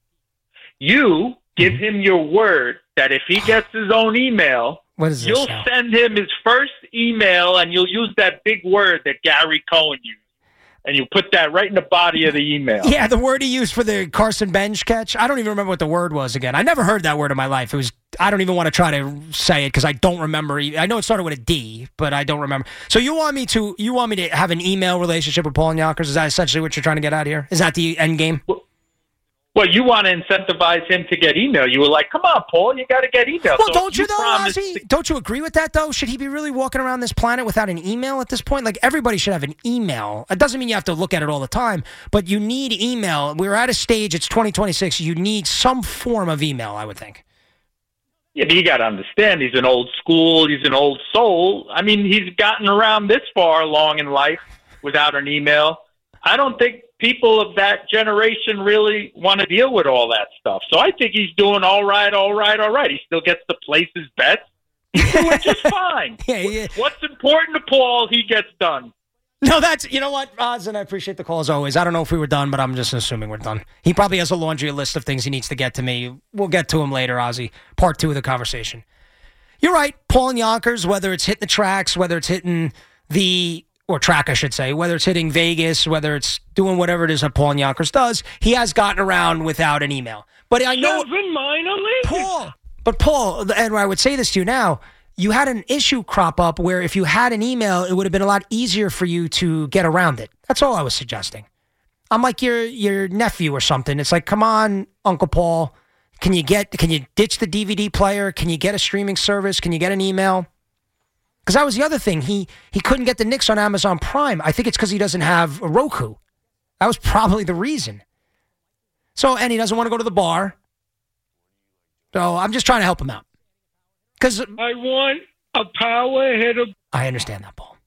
You give him your word that if he gets his own email, what is this you'll now? send him his first email and you'll use that big word that Gary Cohen used. And you put that right in the body of the email. Yeah, the word he used for the Carson Bench catch. I don't even remember what the word was again. I never heard that word in my life. It was. I don't even want to try to say it because I don't remember. I know it started with a D, but I don't remember. So you want me to? You want me to have an email relationship with Paul and Yonkers? Is that essentially what you're trying to get out here? Is that the end game? Well, well you want to incentivize him to get email. You were like, "Come on, Paul, you got to get email." Well, so don't you, you though, Ozzy? To- don't you agree with that, though? Should he be really walking around this planet without an email at this point? Like, everybody should have an email. It doesn't mean you have to look at it all the time, but you need email. We're at a stage, it's twenty twenty-six, you need some form of email, I would think. Yeah, but you got to understand, he's an old school, he's an old soul. I mean, he's gotten around this far along in life without an email. I don't think people of that generation really want to deal with all that stuff. So I think he's doing all right, all right, all right. He still gets to place his bets. He's doing just fine. Yeah, yeah. What's important to Paul, he gets done. No, that's, you know what, Oz, and I appreciate the call as always. I don't know if we were done, but I'm just assuming we're done. He probably has a laundry list of things he needs to get to me. We'll get to him later, Ozzy. Part two of the conversation. You're right. Paul and Yonkers, whether it's hitting the tracks, whether it's hitting the, or track, I should say, whether it's hitting Vegas, whether it's doing whatever it is that Paul and Yonkers does, he has gotten around without an email. But I know, Seven minor leagues. Paul, but Paul, and I would say this to you now, you had an issue crop up where if you had an email, it would have been a lot easier for you to get around it. That's all I was suggesting. I'm like your your nephew or something. It's like, come on, Uncle Paul, can you get can you ditch the D V D player? Can you get a streaming service? Can you get an email? Because that was the other thing. He he couldn't get the Knicks on Amazon Prime. I think it's because he doesn't have a Roku. That was probably the reason. So, and he doesn't want to go to the bar. So I'm just trying to help him out. Because I want a power hitter. I understand that, Paul.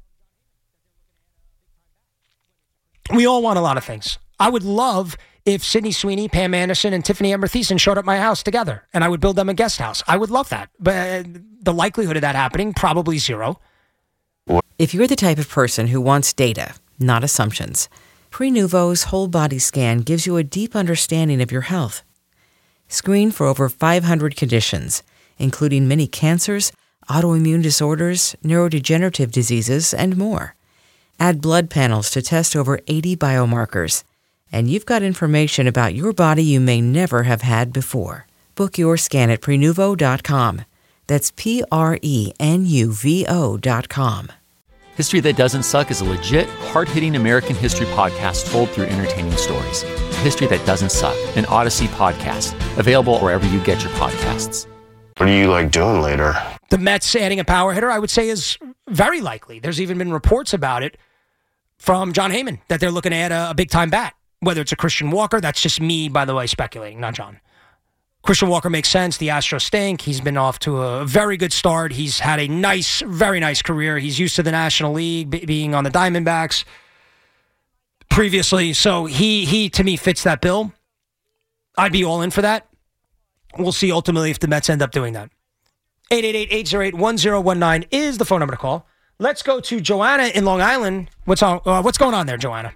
We all want a lot of things. I would love if Sydney Sweeney, Pam Anderson, and Tiffany Amber Thiessen showed up at my house together, and I would build them a guest house. I would love that. But the likelihood of that happening, probably zero. If you're the type of person who wants data, not assumptions, Prenuvo's whole body scan gives you a deep understanding of your health. Screen for over five hundred conditions, including many cancers, autoimmune disorders, neurodegenerative diseases, and more. Add blood panels to test over eighty biomarkers, and you've got information about your body you may never have had before. Book your scan at Prenuvo dot com. That's P R E N U V O dot com. History That Doesn't Suck is a legit, hard-hitting American history podcast told through entertaining stories. History That Doesn't Suck, an Odyssey podcast, available wherever you get your podcasts. What are you, like, doing later? The Mets adding a power hitter, I would say, is very likely. There's even been reports about it from John Heyman, that they're looking to add a, a big-time bat. Whether it's a Christian Walker, that's just me, by the way, speculating, not John. Christian Walker makes sense. The Astros stink. He's been off to a very good start. He's had a nice, very nice career. He's used to the National League, b- being on the Diamondbacks previously. So he, he, to me, fits that bill. I'd be all in for that. We'll see ultimately if the Mets end up doing that. eight eight eight, eight oh eight, one oh one nine is the phone number to call. Let's go to Joanna in Long Island. What's on? Uh, what's going on there, Joanna?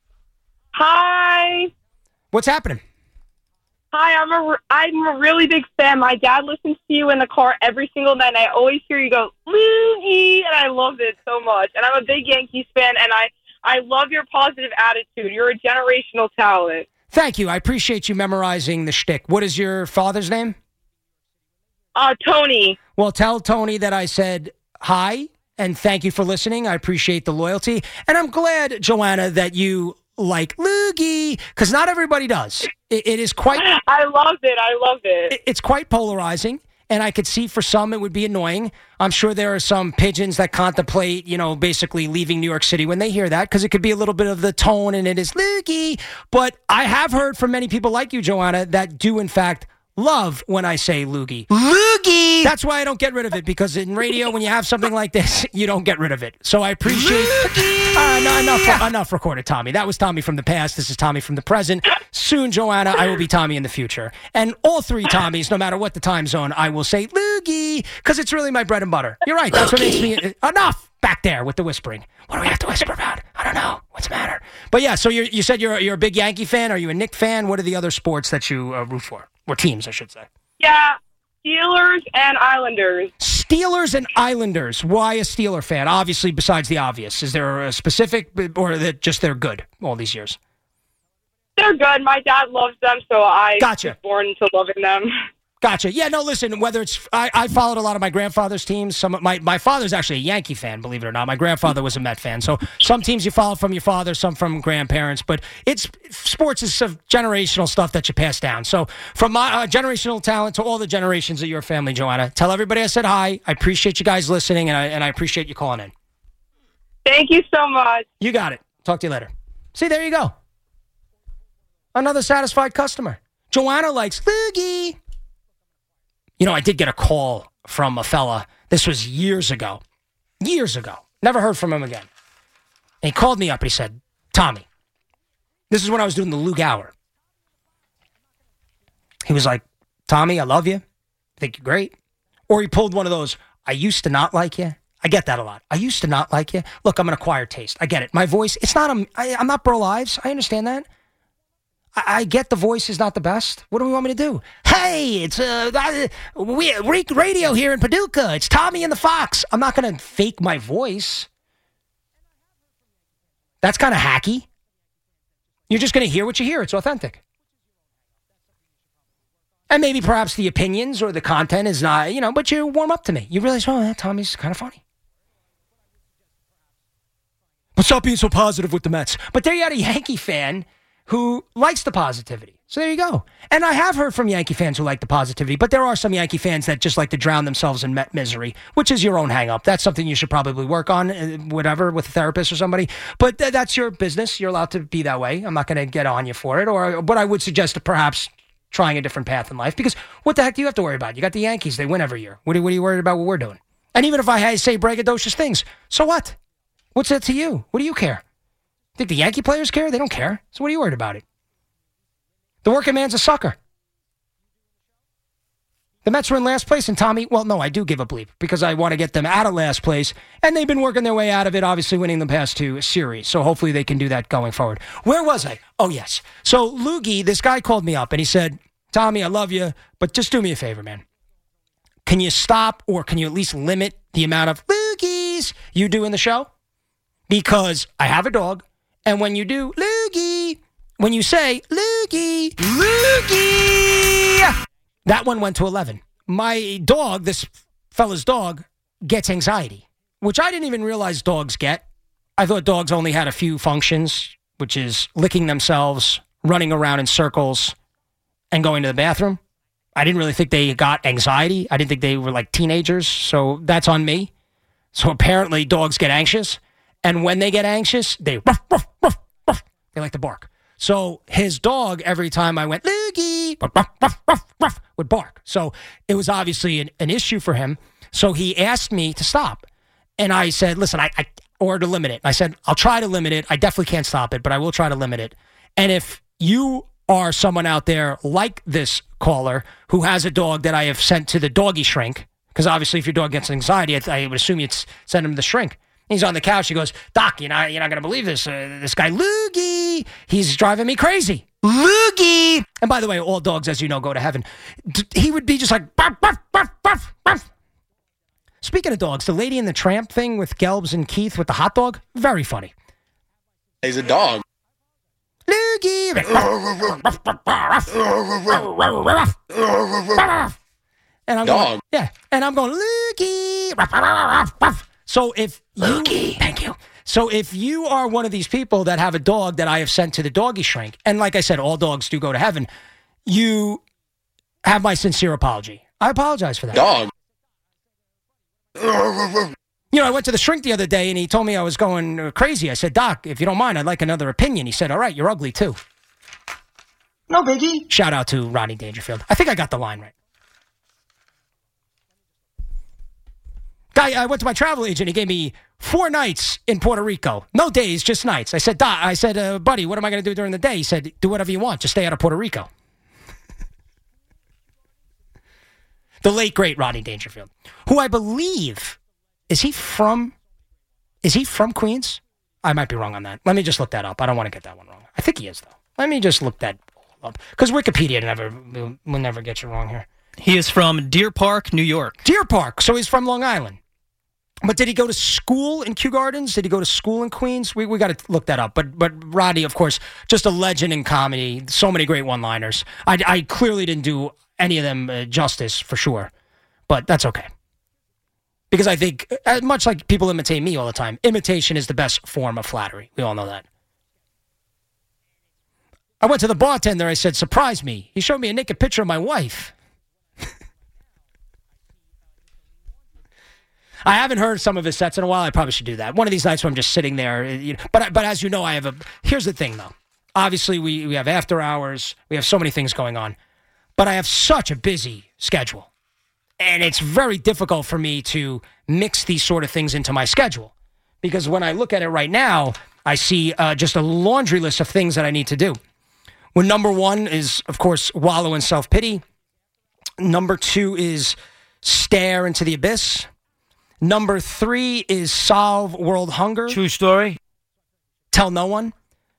Hi. What's happening? Hi, I'm a, I'm a really big fan. My dad listens to you in the car every single night, and I always hear you go, Loogie, and I love it so much. And I'm a big Yankees fan, and I, I love your positive attitude. You're a generational talent. Thank you. I appreciate you memorizing the shtick. What is your father's name? Uh, Tony. Well, tell Tony that I said hi, and thank you for listening. I appreciate the loyalty. And I'm glad, Joanna, that you like Loogie, because not everybody does. It, it is quite... I love it. I love it. it. It's quite polarizing, and I could see for some it would be annoying. I'm sure there are some pigeons that contemplate, you know, basically leaving New York City when they hear that, because it could be a little bit of the tone, and it is Loogie. But I have heard from many people like you, Joanna, that do, in fact, love when I say Loogie. Loogie! That's why I don't get rid of it, because in radio, when you have something like this, you don't get rid of it. So I appreciate uh, no, enough, enough recorded, Tommy. That was Tommy from the past. This is Tommy from the present. Soon, Joanna, I will be Tommy in the future. And all three Tommies, no matter what the time zone, I will say Loogie, because it's really my bread and butter. You're right. That's what makes me enough back there with the whispering. What do we have to whisper about? I don't know. What's the matter? But yeah, so you're, you said you're you're a big Yankee fan. Are you a Knick fan? What are the other sports that you uh, root for? Or teams, I should say. Yeah, Steelers and Islanders. Steelers and Islanders. Why a Steeler fan? Obviously, besides the obvious. Is there a specific, or that just they're good all these years? They're good. My dad loves them, so I gotcha. was born into loving them. Gotcha. Yeah, no, listen, whether it's, I, I followed a lot of my grandfather's teams. Some of my, my father's actually a Yankee fan, believe it or not. My grandfather was a Met fan. So some teams you follow from your father, some from grandparents. But it's, sports is some generational stuff that you pass down. So from my uh, generational talent to all the generations of your family, Joanna, tell everybody I said hi. I appreciate you guys listening, and I, and I appreciate you calling in. Thank you so much. You got it. Talk to you later. See, there you go. Another satisfied customer. Joanna likes Loogie. You know, I did get a call from a fella. This was years ago. Years ago. Never heard from him again. And he called me up and he said, Tommy, this is when I was doing the Lug Hour. He was like, Tommy, I love you. I think you're great. Or he pulled one of those, I used to not like you. I get that a lot. I used to not like you. Look, I'm an acquired taste. I get it. My voice, it's not, a, I, I'm not Burl Ives. I understand that. I get the voice is not the best. What do we want me to do? Hey, it's uh, we, radio here in Paducah. It's Tommy and the Fox. I'm not going to fake my voice. That's kind of hacky. You're just going to hear what you hear. It's authentic. And maybe perhaps the opinions or the content is not, you know, but you warm up to me. You realize, oh, that Tommy's kind of funny. But stop being so positive with the Mets. But there you had a Yankee fan who likes the positivity. So there you go. And I have heard from Yankee fans who like the positivity, but there are some Yankee fans that just like to drown themselves in Met misery, which is your own hang-up. That's something you should probably work on, whatever, with a therapist or somebody. But th- that's your business. You're allowed to be that way. I'm not going to get on you for it. Or, but I would suggest perhaps trying a different path in life, because what the heck do you have to worry about? You got the Yankees. They win every year. What are, what are you worried about what we're doing? And even if I say braggadocious things, so what? What's that to you? What do you care? Think the Yankee players care? They don't care. So what are you worried about it? The working man's a sucker. The Mets are in last place, and Tommy, well, no, I do give a bleep because I want to get them out of last place, and they've been working their way out of it, obviously winning the past two series, so hopefully they can do that going forward. Where was I? Oh, yes. So Loogie, this guy called me up, and he said, Tommy, I love you, but just do me a favor, man. Can you stop, or can you at least limit the amount of Loogies you do in the show? Because I have a dog, and when you do Loogie, when you say, Loogie, Loogie, that one went to eleven. My dog, this fella's dog, gets anxiety, which I didn't even realize dogs get. I thought dogs only had a few functions, which is licking themselves, running around in circles, and going to the bathroom. I didn't really think they got anxiety. I didn't think they were like teenagers, so that's on me. So apparently dogs get anxious, and when they get anxious, they ruff, ruff, ruff, ruff. They like to bark. So his dog, every time I went, Loogie, ruff, ruff, ruff, ruff, would bark. So it was obviously an, an issue for him. So he asked me to stop. And I said, listen, I, I or to limit it. I said, I'll try to limit it. I definitely can't stop it, but I will try to limit it. And if you are someone out there like this caller who has a dog that I have sent to the doggy shrink, because obviously if your dog gets anxiety, I would assume you'd send him to the shrink. He's on the couch. He goes, Doc, you're not, you're not going to believe this. Uh, this guy, Loogie, he's driving me crazy. Loogie. And by the way, all dogs, as you know, go to heaven. D- he would be just like, barf, barf, barf, barf, barf. Speaking of dogs, the Lady and the Tramp thing with Gelbs and Keith with the hot dog, very funny. He's a dog. Loogie. And I'm dog. Going, yeah. And I'm going, Loogie. So if you, thank you. So if you are one of these people that have a dog that I have sent to the doggy shrink, and like I said, all dogs do go to heaven, you have my sincere apology. I apologize for that. Dog. You know, I went to the shrink the other day, and he told me I was going crazy. I said, Doc, if you don't mind, I'd like another opinion. He said, all right, you're ugly too. No biggie. Shout out to Rodney Dangerfield. I think I got the line right. Guy, I went to my travel agent. He gave me four nights in Puerto Rico. No days, just nights. I said, Doc, I said, uh, buddy, what am I going to do during the day? He said, do whatever you want. Just stay out of Puerto Rico. The late, great Rodney Dangerfield, who I believe, is he from, is he from Queens? I might be wrong on that. Let me just look that up. I don't want to get that one wrong. I think he is, though. Let me just look that up. Because Wikipedia never will, will never get you wrong here. He is from Deer Park, New York. Deer Park. So he's from Long Island. But did he go to school in Kew Gardens? Did he go to school in Queens? We we got to look that up. But but Rodney, of course, just a legend in comedy. So many great one-liners. I, I clearly didn't do any of them uh, justice, for sure. But that's okay. Because I think, uh, much like people imitate me all the time, imitation is the best form of flattery. We all know that. I went to the bartender. I said, surprise me. He showed me a naked picture of my wife. I haven't heard some of his sets in a while. I probably should do that. One of these nights when I'm just sitting there. You know, but but as you know, I have a... Here's the thing, though. Obviously, we, we have after hours. We have so many things going on. But I have such a busy schedule. And it's very difficult for me to mix these sort of things into my schedule. Because when I look at it right now, I see uh, just a laundry list of things that I need to do. When number one is, of course, wallow in self-pity. Number two is stare into the abyss. Number three is solve world hunger. True story. Tell no one.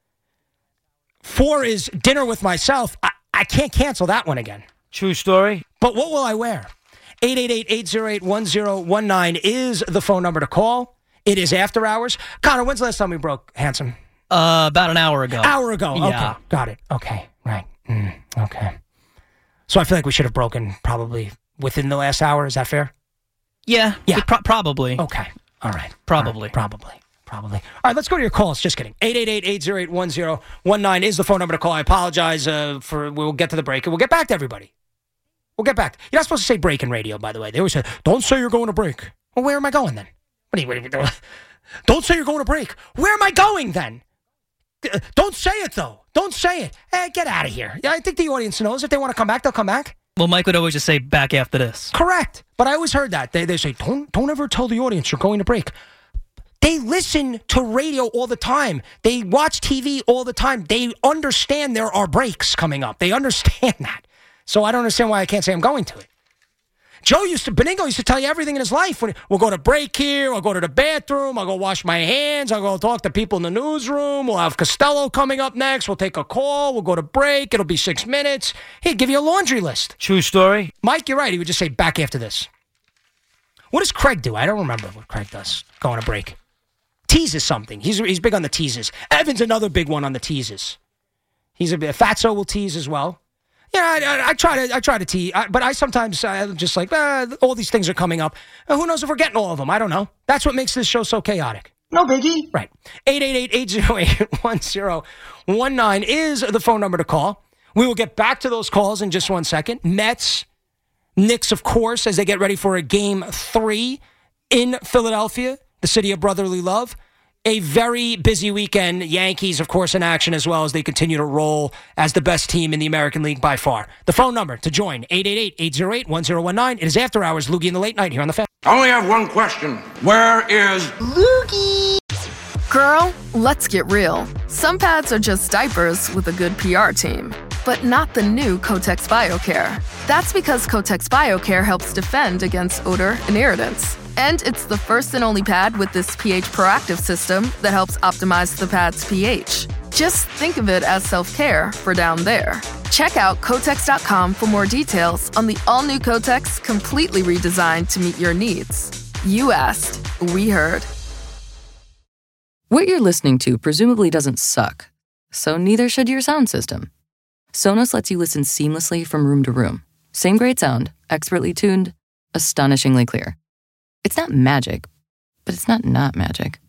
Four is dinner with myself. I, I can't cancel that one again. True story. But what will I wear? eight eight eight, eight oh eight, one oh one nine is the phone number to call. It is after hours. Connor, when's the last time we broke, handsome? Uh, about an hour ago. Hour ago. Yeah. Okay. Got it. Okay. Right. Mm, okay. So I feel like we should have broken probably within the last hour. Is that fair? Yeah. Yeah. Pro- probably. Okay. All right. Probably. All right. Probably. Probably. All right, let's go to your calls. Just kidding. eight eight eight, eight oh eight, one oh one nine is the phone number to call. I apologize uh, for, we'll get to the break, and we'll get back to everybody. We'll get back. You're not supposed to say break in radio, by the way. They always say, don't say you're going to break. Well, where am I going then? What are you, what are you doing? Don't say you're going to break. Where am I going then? Don't say it, though. Don't say it. Hey, get out of here. Yeah, I think the audience knows. If they want to come back, they'll come back. Well, Mike would always just say back after this. Correct. But I always heard that. They they say, don't don't ever tell the audience you're going to break. They listen to radio all the time. They watch T V all the time. They understand there are breaks coming up. They understand that. So I don't understand why I can't say I'm going to it. Joe used to, Beningo used to tell you everything in his life. We'll go to break here. I'll go to the bathroom. I'll go wash my hands. I'll go talk to people in the newsroom. We'll have Costello coming up next. We'll take a call. We'll go to break. It'll be six minutes. He'd give you a laundry list. True story. Mike, you're right. He would just say back after this. What does Craig do? I don't remember what Craig does going to break. Teases something. He's he's big on the teases. Evan's another big one on the teases. He's a bit. Fatso will tease as well. Yeah, I, I, I try to I try to tease, I, but I sometimes I'm just like ah, all these things are coming up. Uh, who knows if we're getting all of them? I don't know. That's what makes this show so chaotic. No biggie. Right. eight eight eight, eight oh eight, one oh one nine is the phone number to call. We will get back to those calls in just one second. Mets, Knicks, of course, as they get ready for a game three in Philadelphia, the city of brotherly love. A very busy weekend. Yankees, of course, in action as well as they continue to roll as the best team in the American League by far. The phone number to join, eight eight eight, eight oh eight, one oh one nine. It is After Hours, Loogie in the Late Night here on the Fan. I only have one question. Where is Loogie? Girl, let's get real. Some pads are just diapers with a good P R team. But not the new Kotex BioCare. That's because Kotex BioCare helps defend against odor and irritants. And it's the first and only pad with this pH proactive system that helps optimize the pad's pH. Just think of it as self-care for down there. Check out Kotex dot com for more details on the all-new Kotex, completely redesigned to meet your needs. You asked, we heard. What you're listening to presumably doesn't suck, so neither should your sound system. Sonos lets you listen seamlessly from room to room. Same great sound, expertly tuned, astonishingly clear. It's not magic, but it's not not magic.